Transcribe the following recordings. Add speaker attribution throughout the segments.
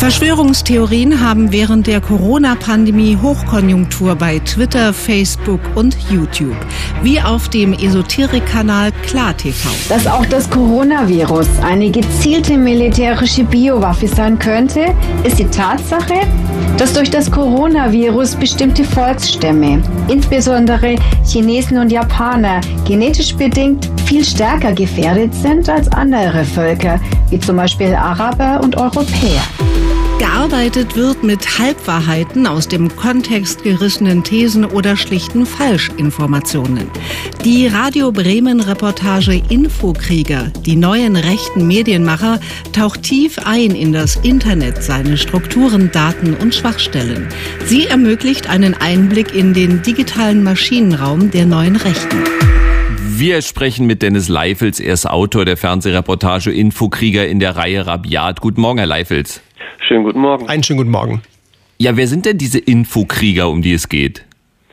Speaker 1: Verschwörungstheorien haben während der Corona-Pandemie Hochkonjunktur bei Twitter, Facebook und YouTube, wie auf dem Esoterik-Kanal KlarTV.
Speaker 2: Dass auch das Coronavirus eine gezielte militärische Biowaffe sein könnte, ist die Tatsache, dass durch das Coronavirus bestimmte Volksstämme, insbesondere Chinesen und Japaner, genetisch bedingt viel stärker gefährdet sind als andere Völker, wie zum Beispiel Araber und Europäer.
Speaker 1: Gearbeitet wird mit Halbwahrheiten, aus dem Kontext gerissenen Thesen oder schlichten Falschinformationen. Die Radio Bremen-Reportage Infokrieger, die neuen rechten Medienmacher, taucht tief ein in das Internet, seine Strukturen, Daten und Schwachstellen. Sie ermöglicht einen Einblick in den digitalen Maschinenraum der neuen Rechten.
Speaker 3: Wir sprechen mit Dennis Leifels, er ist Autor der Fernsehreportage Infokrieger in der Reihe Rabiat. Guten Morgen, Herr Leifels.
Speaker 4: Schönen guten Morgen.
Speaker 5: Einen schönen guten Morgen.
Speaker 3: Ja, wer sind denn diese Infokrieger, um die es geht?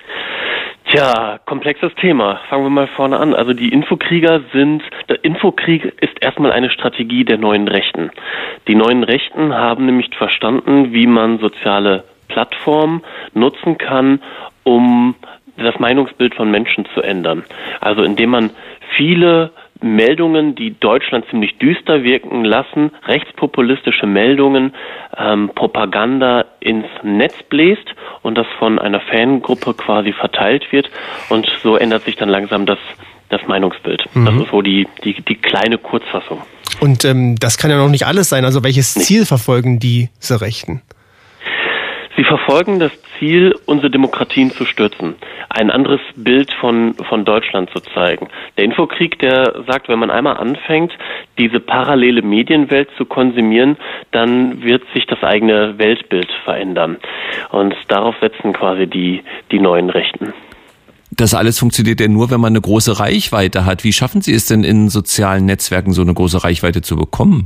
Speaker 4: Tja, komplexes Thema. Fangen wir mal vorne an. Also die Infokrieger der Infokrieg ist erstmal eine Strategie der neuen Rechten. Die neuen Rechten haben nämlich verstanden, wie man soziale Plattformen nutzen kann, um das Meinungsbild von Menschen zu ändern. Also indem man viele Meldungen, die Deutschland ziemlich düster wirken lassen, rechtspopulistische Meldungen, Propaganda ins Netz bläst und das von einer Fangruppe quasi verteilt wird und so ändert sich dann langsam das Meinungsbild. Das ist so die kleine Kurzfassung.
Speaker 5: Und das kann ja noch nicht alles sein. Also welches Ziel verfolgen diese Rechten?
Speaker 4: Sie verfolgen das Ziel, unsere Demokratien zu stürzen, ein anderes Bild von Deutschland zu zeigen. Der Infokrieg, der sagt, wenn man einmal anfängt, diese parallele Medienwelt zu konsumieren, dann wird sich das eigene Weltbild verändern. Und darauf setzen quasi die neuen Rechten.
Speaker 3: Das alles funktioniert ja nur, wenn man eine große Reichweite hat. Wie schaffen Sie es denn in sozialen Netzwerken, so eine große Reichweite zu bekommen?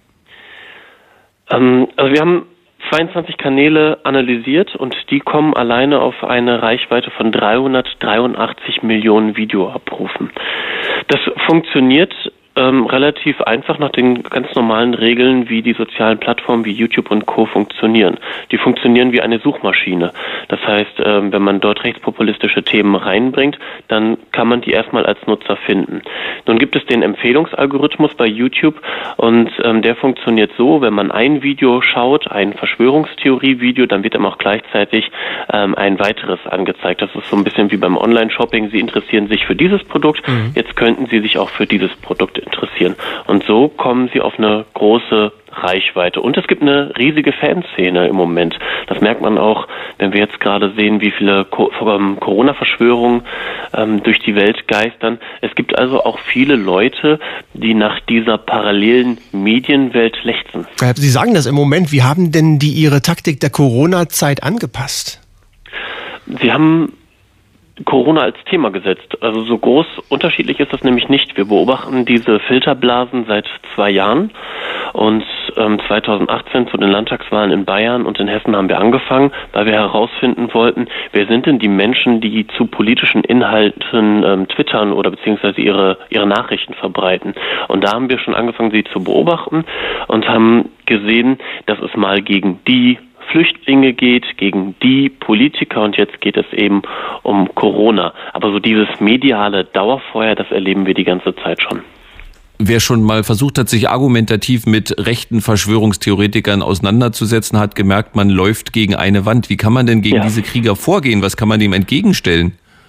Speaker 4: Also wir haben 22 Kanäle analysiert und die kommen alleine auf eine Reichweite von 383 Millionen Videoabrufen. Das funktioniert relativ einfach nach den ganz normalen Regeln, wie die sozialen Plattformen wie YouTube und Co. funktionieren. Die funktionieren wie eine Suchmaschine. Das heißt, wenn man dort rechtspopulistische Themen reinbringt, dann kann man die erstmal als Nutzer finden. Nun gibt es den Empfehlungsalgorithmus bei YouTube und der funktioniert so, wenn man ein Video schaut, ein Verschwörungstheorie-Video, dann wird einem auch gleichzeitig ein weiteres angezeigt. Das ist so ein bisschen wie beim Online-Shopping. Sie interessieren sich für dieses Produkt, jetzt könnten Sie sich auch für dieses Produkt interessieren. Und so kommen sie auf eine große Reichweite. Und es gibt eine riesige Fanszene im Moment. Das merkt man auch, wenn wir jetzt gerade sehen, wie viele Corona-Verschwörungen durch die Welt geistern. Es gibt also auch viele Leute, die nach dieser parallelen Medienwelt lechzen.
Speaker 5: Sie sagen das im Moment. Wie haben denn die ihre Taktik der Corona-Zeit angepasst?
Speaker 4: Sie haben Corona als Thema gesetzt. Also so groß unterschiedlich ist das nämlich nicht. Wir beobachten diese Filterblasen seit 2 Jahren und 2018 zu den Landtagswahlen in Bayern und in Hessen haben wir angefangen, weil wir herausfinden wollten, wer sind denn die Menschen, die zu politischen Inhalten twittern oder beziehungsweise ihre Nachrichten verbreiten. Und da haben wir schon angefangen, sie zu beobachten und haben gesehen, dass es mal gegen die Flüchtlinge geht, gegen die Politiker und jetzt geht es eben um Corona. Aber so dieses mediale Dauerfeuer, das erleben wir die ganze Zeit schon.
Speaker 3: Wer schon mal versucht hat, sich argumentativ mit rechten Verschwörungstheoretikern auseinanderzusetzen, hat gemerkt, man läuft gegen eine Wand. Wie kann man denn gegen diese Krieger vorgehen? Was kann man dem entgegenstellen?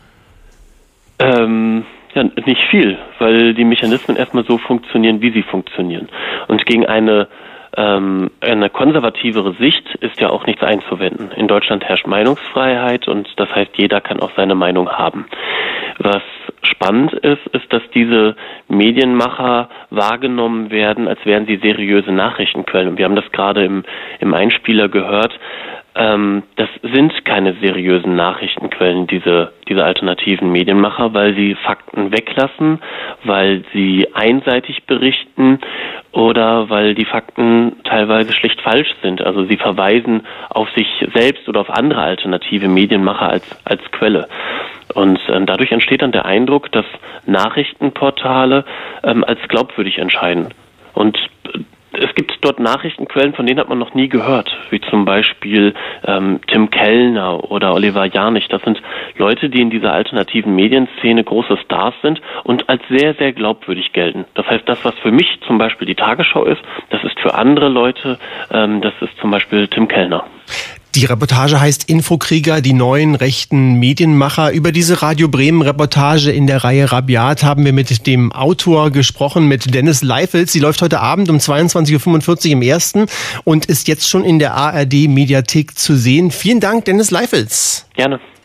Speaker 4: Nicht viel, weil die Mechanismen erstmal so funktionieren, wie sie funktionieren. Und gegen eine konservativere Sicht ist ja auch nichts einzuwenden. In Deutschland herrscht Meinungsfreiheit und das heißt, jeder kann auch seine Meinung haben. Was spannend ist, dass diese Medienmacher wahrgenommen werden, als wären sie seriöse Nachrichtenquellen. Und wir haben das gerade im Einspieler gehört. Das sind keine seriösen Nachrichtenquellen, diese alternativen Medienmacher, weil sie Fakten weglassen, weil sie einseitig berichten oder weil die Fakten teilweise schlicht falsch sind. Also sie verweisen auf sich selbst oder auf andere alternative Medienmacher als Quelle. Und dadurch entsteht dann der Eindruck, dass Nachrichtenportale als glaubwürdig erscheinen. Und Es gibt dort Nachrichtenquellen, von denen hat man noch nie gehört, wie zum Beispiel Tim Kellner oder Oliver Janich. Das sind Leute, die in dieser alternativen Medienszene große Stars sind und als sehr, sehr glaubwürdig gelten. Das heißt, das, was für mich zum Beispiel die Tagesschau ist, das ist für andere Leute, das ist zum Beispiel Tim Kellner.
Speaker 5: Die Reportage heißt Infokrieger, die neuen rechten Medienmacher. Über diese Radio Bremen Reportage in der Reihe Rabiat haben wir mit dem Autor gesprochen, mit Dennis Leifels. Sie läuft heute Abend um 22.45 Uhr im Ersten und ist jetzt schon in der ARD Mediathek zu sehen. Vielen Dank, Dennis Leifels.
Speaker 4: Gerne.